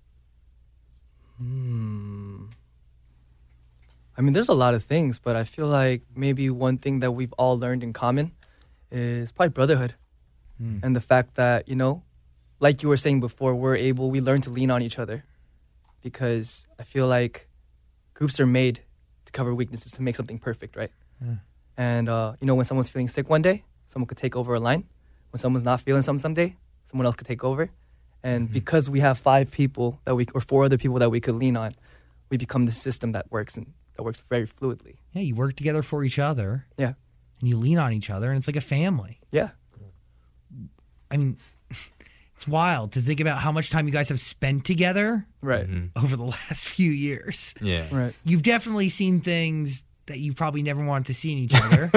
I: I mean, there's a lot of things, but I feel like maybe one thing that we've all learned in common is probably brotherhood. And the fact that, you know, like you were saying before, we learn to lean on each other. Because I feel like groups are made to cover weaknesses, to make something perfect, right? And, you know, when someone's feeling sick one day, someone could take over a line. When someone's not feeling something someday, someone else could take over. And because we have 5 people or 4 other people that we could lean on, we become the system that works and that works very fluidly.
G: Yeah, you work together for each other.
I: Yeah.
G: And you lean on each other, and it's like a family.
I: Yeah.
G: I mean, it's wild to think about how much time you guys have spent together over the last few years.
J: Yeah.
I: Right.
G: You've definitely seen things that you probably never wanted to see in each other.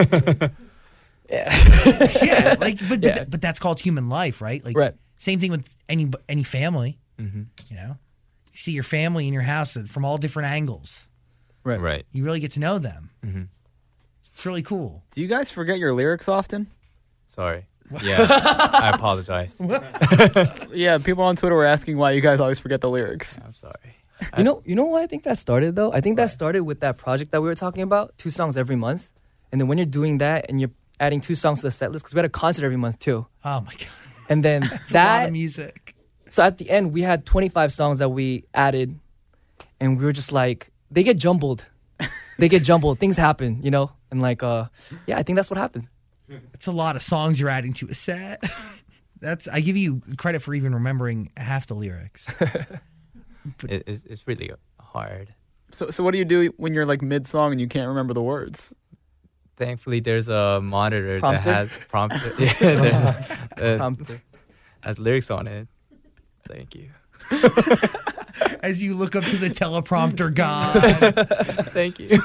G: Yeah, like, but that's called human life, right? Like, same thing with any family. You know, you see your family in your house from all different angles.
J: Right.
G: You really get to know them. It's really cool.
L: Do you guys forget your lyrics often?
J: Sorry. Yeah, I apologize.
L: Yeah, people on Twitter were asking why you guys always forget the lyrics.
J: I'm sorry.
I: You know why I think that started though? I think that started with that project that we were talking about, 2 songs every month. And then when you're doing that and you're adding 2 songs to the set list, because we had a concert every month too.
G: Oh my god!
I: And then
G: That's a lot of music.
I: So at the end, we had 25 songs that we added, and we were just like, they get jumbled. Things happen, you know? And like, yeah, I think that's what happened.
G: It's a lot of songs you're adding to a set. I give you credit for even remembering half the lyrics.
J: It's really hard.
L: So what do you do when you're like mid-song and you can't remember the words?
J: Thankfully, there's a monitor
I: Prompter?
J: that has prompter. Yeah, there's
I: Prompter.
J: has lyrics on it. Thank you.
G: As you look up to the teleprompter god.
J: Thank you.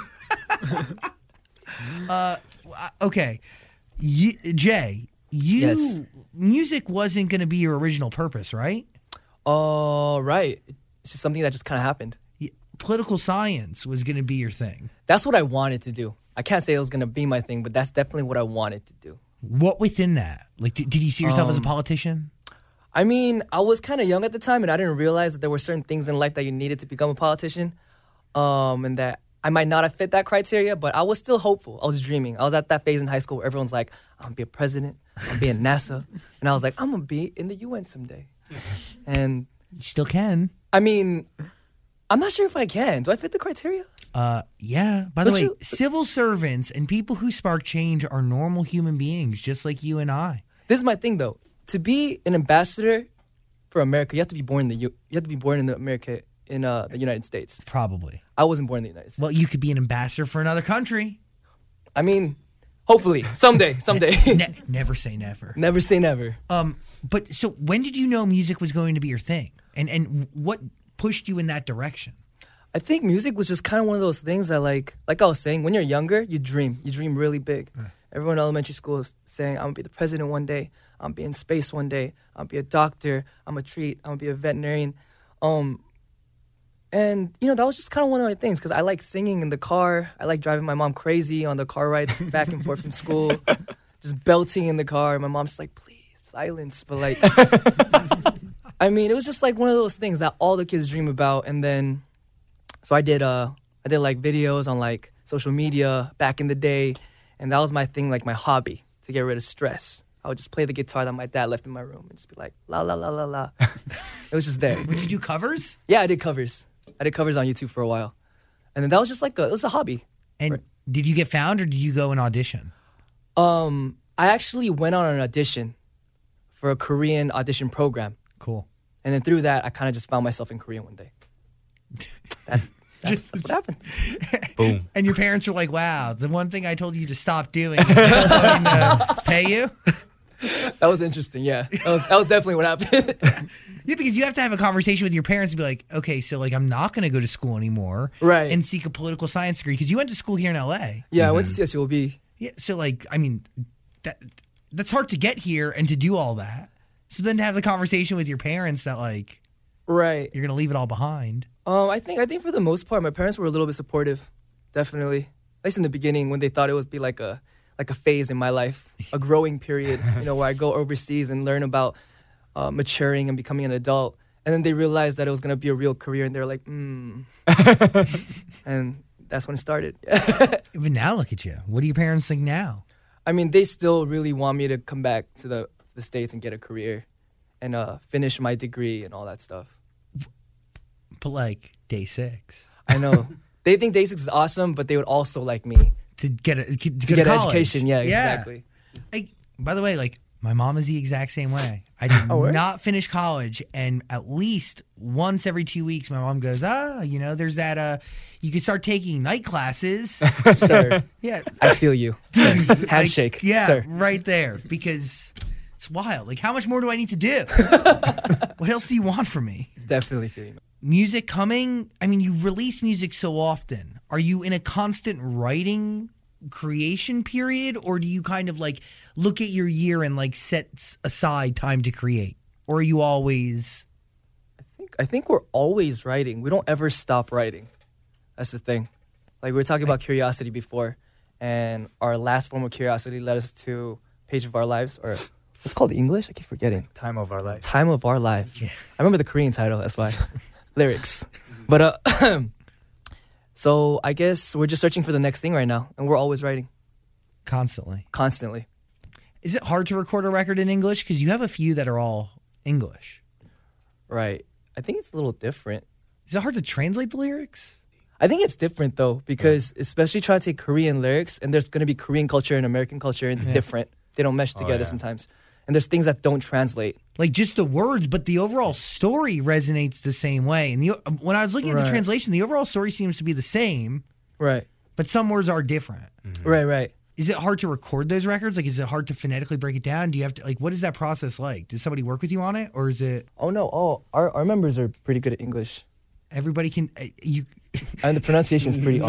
G: Okay. Jay,
I: Yes.
G: music wasn't going to be your original purpose, right?
I: Right. It's just something that just kind of happened.
G: Political science was going to be your thing.
I: That's what I wanted to do. I can't say it was going to be my thing, but that's definitely what I wanted to do.
G: What within that? Like, did you see yourself as a politician?
I: I mean, I was kind of young at the time, and I didn't realize that there were certain things in life that you needed to become a politician, and that I might not have fit that criteria, but I was still hopeful. I was dreaming. I was at that phase in high school where everyone's like, I'm going to be a president. I'm going to be in NASA. And I was like, I'm going to be in the UN someday. And
G: you still can.
I: I mean, I'm not sure if I can. Do I fit the criteria?
G: Yeah. By the way, civil servants and people who spark change are normal human beings, just like you and I.
I: This is my thing, though. To be an ambassador for America, you have to be born in the America in the United States.
G: Probably.
I: I wasn't born in the United States.
G: Well, you could be an ambassador for another country.
I: I mean, hopefully, someday.
G: Never say never.
I: Never say never.
G: But so when did you know music was going to be your thing, and what pushed you in that direction?
I: I think music was just kind of one of those things that, like I was saying, when you're younger, you dream really big. Everyone in elementary school is saying, I'm going to be the president one day. I'm going to be in space one day. I'm going to be a doctor. I'm going to be a veterinarian. And, you know, that was just kind of one of my things because I like singing in the car. I like driving my mom crazy on the car rides back and forth from school, just belting in the car. My mom's just like, please, silence. But, like, I mean, it was just like one of those things that all the kids dream about. And then, so I did like videos on like social media back in the day. And that was my thing, like my hobby to get rid of stress. I would just play the guitar that my dad left in my room and just be like, la, la, la, la, la. It was just there.
G: Would you do covers?
I: Yeah, I did covers. I did covers on YouTube for a while. And then that was just like it was a hobby.
G: And did you get found or did you go and audition?
I: I actually went on an audition for a Korean audition program.
G: Cool.
I: And then through that, I kind of just found myself in Korea one day. That's what happened.
J: Boom.
G: And your parents were like, wow, the one thing I told you to stop doing is not going to pay you?
I: That was interesting, yeah. That was definitely what happened.
G: Yeah, because you have to have a conversation with your parents and be like, okay, so like I'm not going to go to school anymore.
I: Right.
G: And seek a political science degree because you went to school here in LA.
I: Yeah, I went to CSULB.
G: Yeah, so like, I mean, that's hard to get here and to do all that. So then to have the conversation with your parents that like,
I: right,
G: you're going to leave it all behind.
I: I think for the most part, my parents were a little bit supportive, definitely. At least in the beginning when they thought it would be like a phase in my life, a growing period, you know, where I go overseas and learn about maturing and becoming an adult. And then they realized that it was going to be a real career, and they're like, and that's when it started.
G: Even now, look at you. What do your parents think now?
I: I mean, they still really want me to come back to the States and get a career and finish my degree and all that stuff.
G: But like day 6.
I: I know. They think day 6 is awesome, but they would also like me
G: to get an
I: education. Yeah, exactly.
G: By the way, like my mom is the exact same way. I did not finish college, and at least once every 2 weeks, my mom goes, you know, there's that. You can start taking night classes,
I: sir.
G: Yeah,
I: I feel you. Sir. Handshake.
G: Like, yeah,
I: sir.
G: Right there, because it's wild. Like, how much more do I need to do? What else do you want from me?
I: Definitely feel you.
G: Music coming. I mean, you release music so often. Are you in a constant writing creation period, or do you kind of like look at your year and like set aside time to create, or are you always?
I: I think we're always writing. We don't ever stop writing. That's the thing. Like we were talking about curiosity before, and our last form of curiosity led us to Page of Our Lives, or what's called in English? I keep forgetting.
J: Time of Our Life.
I: Time of Our Life.
G: Yeah.
I: I remember the Korean title. That's why. Lyrics. But so I guess we're just searching for the next thing right now, and we're always writing. Constantly.
G: Is it hard to record a record in English? Because you have a few that are all English.
I: Right. I think it's a little different.
G: Is it hard to translate the lyrics?
I: I think it's different though, because especially try to take Korean lyrics, and there's going to be Korean culture and American culture, and it's different. They don't mesh together sometimes. And there's things that don't translate.
G: Like just the words, but the overall story resonates the same way. And when I was looking at the translation, the overall story seems to be the same.
I: Right.
G: But some words are different.
I: Mm-hmm. Right.
G: Is it hard to record those records? Like, is it hard to phonetically break it down? Do you have to, like, what is that process like? Does somebody work with you on it? Or is it...
I: Oh, no. Our members are pretty good at English.
G: Everybody can...
I: And the pronunciation is pretty...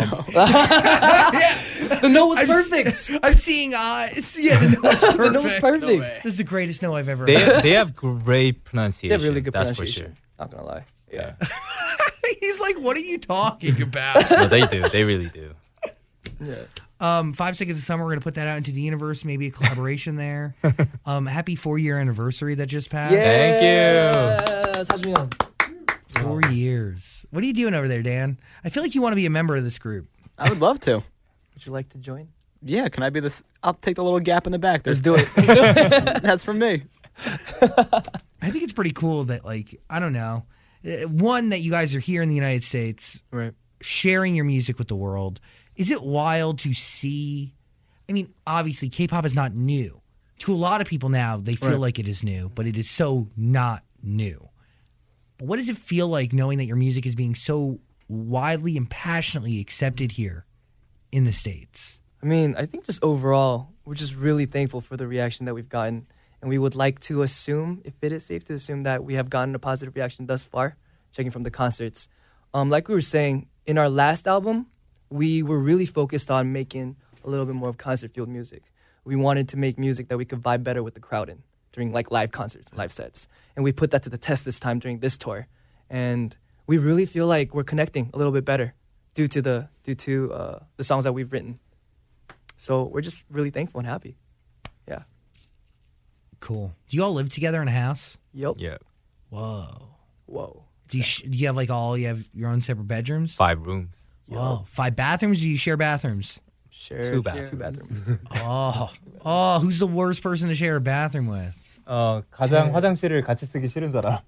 I: The no was perfect.
G: I'm seeing eyes. Yeah, the no was perfect.
I: The no was perfect.
G: This is the greatest no I've ever heard.
J: They have great pronunciation.
I: They have really good
J: That's
I: pronunciation.
J: for sure.
I: Not gonna lie. Yeah.
G: He's like, what are you talking about?
J: No, they do. They really do.
I: Yeah.
G: 5 Seconds of Summer, we're going to put that out into the universe, maybe a collaboration there. Happy 4-year anniversary that just passed.
J: Thank you.
G: 4 years. What are you doing over there, Dan? I feel like you want to be a member of this group.
L: I would love to.
I: Would you like to join?
L: Yeah, can I be this? I'll take the little gap in the back there.
I: Let's do it.
L: That's for me.
G: I think it's pretty cool that, like, I don't know. One, that you guys are here in the United States,
I: right,
G: sharing your music with the world. Is it wild to see? I mean, obviously, K-pop is not new. To a lot of people now, they feel like it is new, but it is so not new. But what does it feel like knowing that your music is being so widely and passionately accepted here in the States?
I: I mean, I think just overall, we're just really thankful for the reaction that we've gotten. And we would like to assume, if it is safe to assume, that we have gotten a positive reaction thus far, checking from the concerts. Like we were saying, in our last album, we were really focused on making a little bit more of concert-fueled music. We wanted to make music that we could vibe better with the crowd in during like live concerts, live sets. And we put that to the test this time during this tour. And we really feel like we're connecting a little bit better due to the songs that we've written. So we're just really thankful and happy. Yeah.
G: Cool. Do you all live together in a house?
I: Yep.
J: Yeah.
G: Whoa.
I: Do
G: you have like you have your own separate bedrooms?
J: 5 rooms.
G: Whoa. 5 bathrooms? Or do you share bathrooms?
I: Share
J: 2 bathrooms.
I: 2 bathrooms.
G: Oh, who's the worst person to share a bathroom with?
J: 가장 화장실을 같이 쓰기 싫은 사람.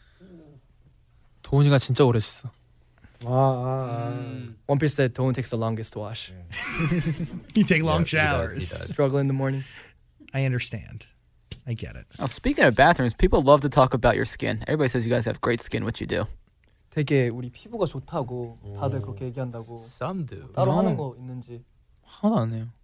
F: 도훈이가 진짜 오래 씻어.
I: One piece said Toon takes the longest to wash.
G: You take long showers.
J: He does.
I: Struggle in the morning.
G: I understand. I get it.
L: Now, speaking of bathrooms, people love to talk about your skin. Everybody says you guys have great skin, what you do.
I: 되게 우리 피부가 좋다고 다들 그렇게 얘기한다고.
J: Some do.
I: 따로 하는 거 있는지.
F: 하나도 안 해요.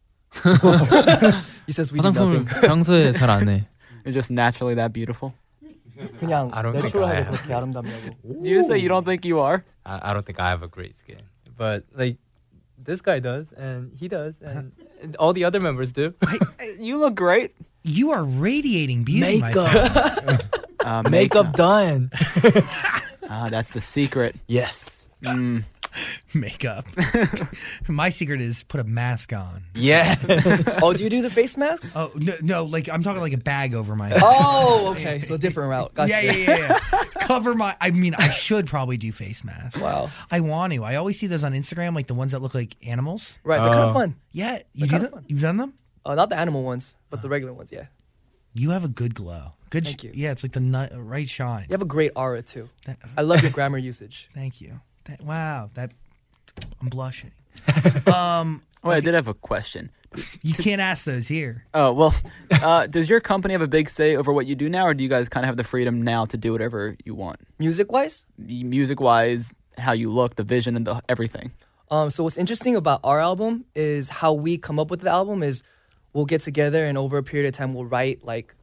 I: He says we do
F: 화장품을
I: nothing.
F: 평소에 잘 안 해.
L: You're just naturally that beautiful.
I: 그냥
J: I don't think I
I: 내추럴하게
J: have.
I: 그렇게 아름답냐고.
L: Do you say you don't think you are?
J: I don't think I have a great skin, but like this guy does, and he does, and all the other members do.
L: You look great.
G: You are radiating beauty, my friend.
J: Makeup done.
L: That's the secret.
J: Yes.
G: Makeup. My secret is put a mask on.
J: Yeah.
I: Oh, do you do the face masks?
G: Oh, no, like I'm talking like a bag over my
I: Oh, okay. So different route. Gotcha.
G: Yeah. Cover my... I mean, I should probably do face masks.
I: Wow.
G: I want to. I always see those on Instagram, like the ones that look like animals.
I: Right, they're kind of fun.
G: Yeah. You do that? You've done them?
I: Not the animal ones, but the regular ones, yeah.
G: You have a good glow. Good.
I: Thank you.
G: Yeah, it's like the right shine.
I: You have a great aura, too. I love your grammar usage.
G: Thank you. Wow. I'm blushing.
L: I did have a question.
G: You can't ask those here.
L: Oh, well, does your company have a big say over what you do now, or do you guys kind of have the freedom now to do whatever you want?
I: Music-wise?
L: Music-wise, how you look, the vision, and everything.
I: So what's interesting about our album is how we come up with the album is we'll get together and over a period of time we'll write like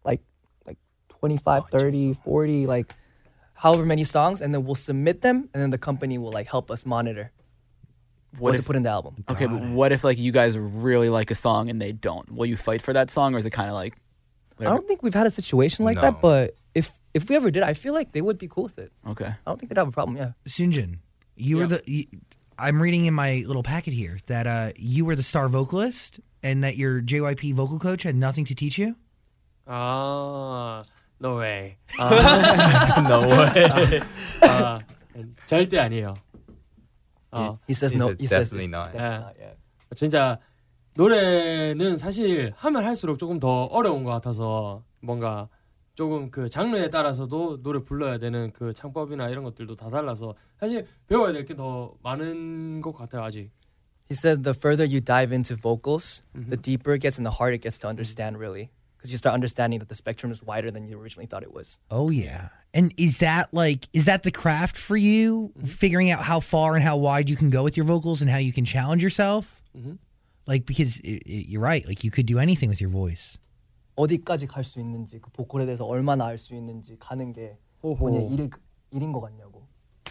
I: 25, 30, 40, like however many songs, and then we'll submit them, and then the company will like help us monitor what to put in the album.
L: Okay, but what if like you guys really like a song and they don't? Will you fight for that song, or is it kind of like... whatever?
I: I don't think we've had a situation like that, but if we ever did, I feel like they would be cool with it.
L: Okay.
I: I don't think they'd have a problem, yeah.
G: Sunjin, you were I'm reading in my little packet here that you were the star vocalist and that your JYP vocal coach had nothing to teach you?
H: No way.
J: No way.
H: 절대 아니에요.
I: He says no. He says
J: definitely not.
H: 진짜 노래는 사실 하면 할수록 조금 더 어려운 것 같아서 뭔가 조금 그 장르에 따라서도 노래 불러야 되는 그 창법이나 이런 것들도 다 달라서 사실 배워야 될 게 더 많은 것 같아요 아직.
I: He said the further you dive into vocals, the deeper it gets and the harder it gets to understand really. Because you start understanding that the spectrum is wider than you originally thought it was.
G: Oh yeah. And is that the craft for you? Figuring out how far and how wide you can go with your vocals and how you can challenge yourself? Like, because you're right. Like, you could do anything with your voice.
I: 어디까지 갈 수 있는지, 그 보컬에 대해서 얼마나 알 수 있는지 가는 게 본인의 일인 것 같냐고.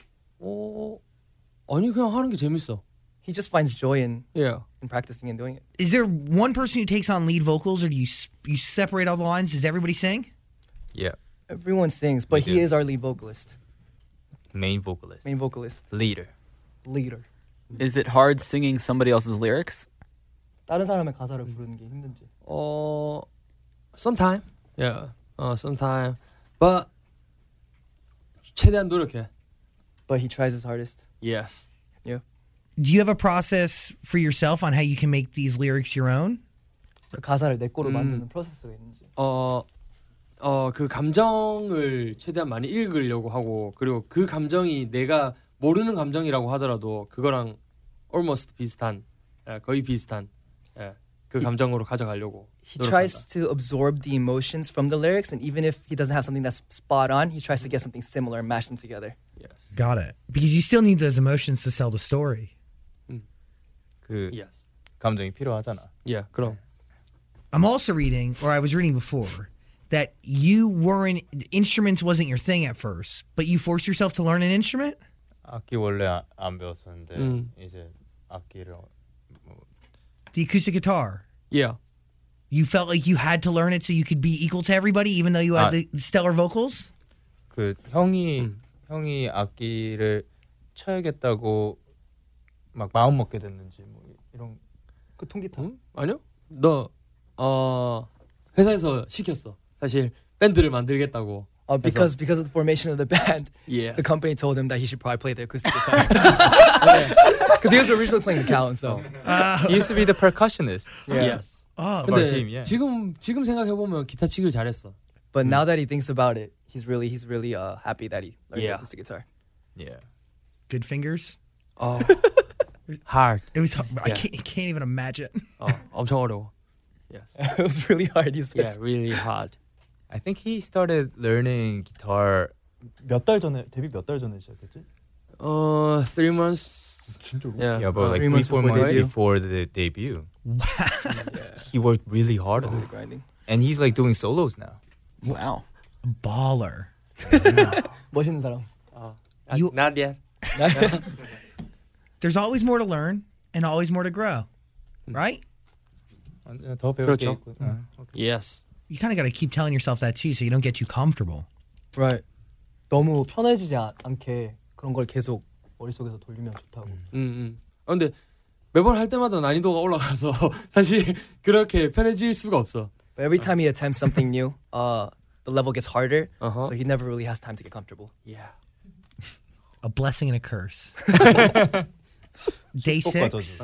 H: 아니 그냥 하는 게 재밌어.
I: He just finds joy in practicing and doing it.
G: Is there one person who takes on lead vocals, or do you separate all the lines? Does everybody sing?
J: Yeah.
I: Everyone sings, but he is our lead vocalist.
J: Main vocalist.
I: Main vocalist.
J: Leader.
L: Is it hard singing somebody else's lyrics?
I: 다른 사람의 가사를 부르는 게 힘든지.
H: Sometime. Yeah. Sometime. But 최대한 노력해.
I: But he tries his hardest.
H: Yes.
I: Yeah.
G: Do you have a process for yourself on how you can make these lyrics your own?
I: 그 가사를 내 거로 만드는 프로세스가 있는지.
H: 그 감정을 최대한 많이 읽으려고 하고 그리고 그 감정이 내가 모르는 감정이라고 하더라도 그거랑 almost 비슷한 거의 비슷한 그 감정으로 가져가려고
I: He
H: 노력한다.
I: tries to absorb the emotions from the lyrics, and even if he doesn't have something that's spot on, he tries to get something similar and mash them together.
H: Yes.
G: Got it. Because you still need those emotions to sell the story.
J: yes. 감정이 필요하잖아.
H: Yeah, 그럼.
G: I'm also reading, or I was reading before, that instruments wasn't your thing at first, but you forced yourself to learn an instrument?
J: 악기 원래 안 배웠었는데 이제 악기를
G: The acoustic guitar.
H: Yeah.
G: You felt like you had to learn it so you could be equal to everybody, even though you had the stellar vocals?
J: 그 형이 악기를 쳐야겠다고 막 마음 먹게 됐는지 뭐 이런
I: 그 통기타?
H: 아니요. 너 회사에서 시켰어. 사실 밴드를 만들겠다고.
I: Because of the formation of the band,
H: yes.
I: the company told him that he should probably play the acoustic guitar. Because he was originally playing the Callan, so.
J: He used to be the percussionist.
H: Yeah. Yes.
J: Our team, yeah.
H: 지금 생각해 보면 기타 치기를 잘했어.
I: But now that he thinks about it, he's really happy that he learned the acoustic guitar.
J: Yeah.
G: Good fingers?
H: Hard.
G: It was hard. I can't even imagine.
H: 엄청 어려워. Yes.
I: It was really hard, he says.
H: Yeah, really hard.
J: I think he started learning guitar
M: 몇 달 전에 데뷔 몇 달 전에 시작했지?
H: 3 months.
M: 진짜로?
J: Yeah, but like 3-4 months before the debut.
G: Wow.
J: He worked really hard on it.
I: Grinding.
J: And he's like doing solos now.
L: Wow.
G: Baller.
I: 멋있는 사람.
H: Not yet.
G: There's always more to learn and always more to grow. Right?
J: 더 배울 게
H: 그렇죠.
J: 있고.
H: Yes.
G: You kind of got to keep telling yourself that too so you don't get too comfortable.
I: Right. 너무 편해지지 않게 그런 걸 계속 머릿속에서 돌리면 좋다고.
H: 근데 매번 할 때마다 난이도가 올라가서 사실 그렇게 편해질 수가 없어.
I: But every time he attempts something new, the level gets harder, so he never really has time to get comfortable.
H: Yeah.
G: A blessing and a curse. Day 6.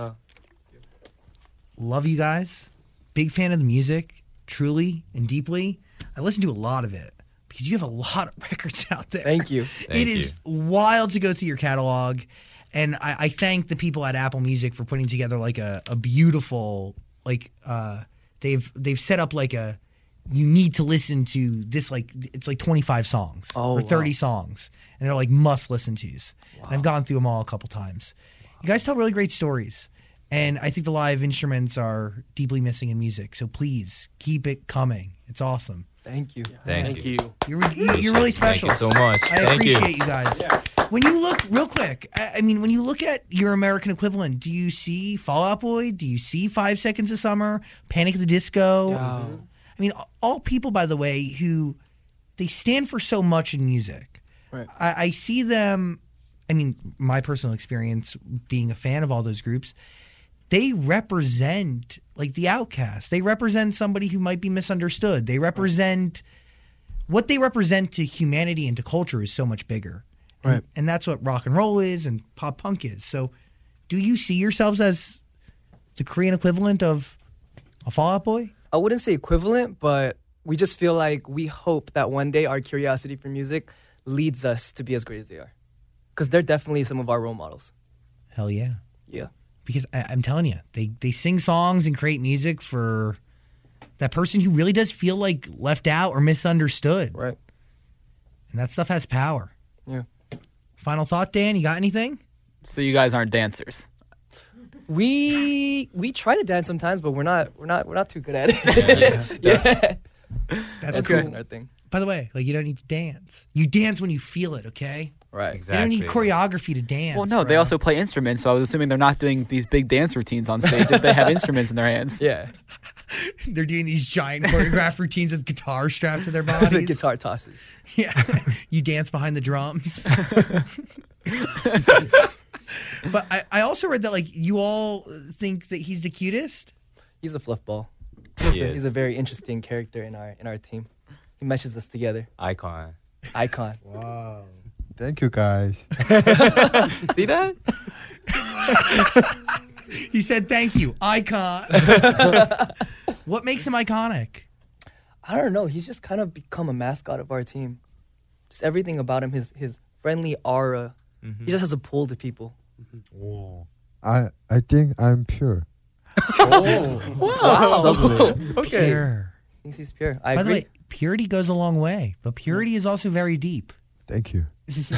G: Love you guys. Big fan of the music, truly and deeply. I listen to a lot of it because you have a lot of records out there.
I: Thank you.
G: It is wild to go through your catalog. And I thank the people at Apple Music for putting together like a beautiful, like they've set up like a, you need to listen to this, like it's like 25 songs or 30 songs. And they're like must listen tos. Wow. I've gone through them all a couple times. You guys tell really great stories. And I think the live instruments are deeply missing in music. So please keep it coming. It's awesome.
I: Thank you.
J: Thank you.
G: You're really special.
J: Thank you so much.
G: I appreciate you guys. Yeah. When you look, real quick, I mean, when you look at your American equivalent, do you see Fall Out Boy? Do you see 5 Seconds of Summer? Panic at the Disco?
H: Yeah.
G: I mean, all people, by the way, who they stand for so much in music.
I: Right.
G: I see them, I mean, my personal experience being a fan of all those groups, they represent like the outcast. They represent somebody who might be misunderstood. They represent what they represent to humanity and to culture is so much bigger.
I: Right.
G: And that's what rock and roll is and pop punk is. So do you see yourselves as the Korean equivalent of a Fall Out Boy?
I: I wouldn't say equivalent, but we just feel like we hope that one day our curiosity for music leads us to be as great as they are. Because they're definitely some of our role models.
G: Hell yeah.
I: Yeah.
G: Because I'm telling you, they sing songs and create music for that person who really does feel like left out or misunderstood.
I: Right.
G: And that stuff has power.
I: Yeah.
G: Final thought, Dan? You got anything?
L: So you guys aren't dancers.
I: We try to dance sometimes, but we're not too good at it. Yeah.
G: That's
I: cool.
G: cool.
I: Our thing.
G: By the way, like you don't need to dance. You dance when you feel it, okay?
I: Right.
G: They don't need choreography to dance.
L: Well, no, they also play instruments, so I was assuming they're not doing these big dance routines on stage if they have instruments in their hands.
I: Yeah.
G: They're doing these giant choreographed routines with guitar strapped to their bodies.
I: The guitar tosses.
G: Yeah. You dance behind the drums. But I also read that like you all think that he's the cutest.
I: He's a fluff ball.
J: He
I: He's a very interesting character in our team. He meshes us together.
J: Icon.
K: Wow. Thank you, guys.
L: See that?
G: He said thank you. Icon. What makes him iconic?
I: I don't know. He's just kind of become a mascot of our team. Just everything about him, his friendly aura. Mm-hmm. He just has a pull to people.
K: I think I'm pure.
I: Oh. Wow.
G: Okay. Pure.
I: Thinks he's pure.
G: By the way, purity goes a long way, but purity is also very deep.
K: Thank you.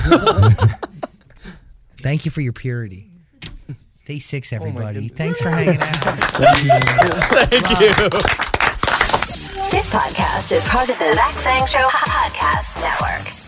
G: Thank you for your purity. Day 6, everybody. Thanks for hanging out.
E: Thank you. This podcast is part of the Zach Sang Show Podcast Network.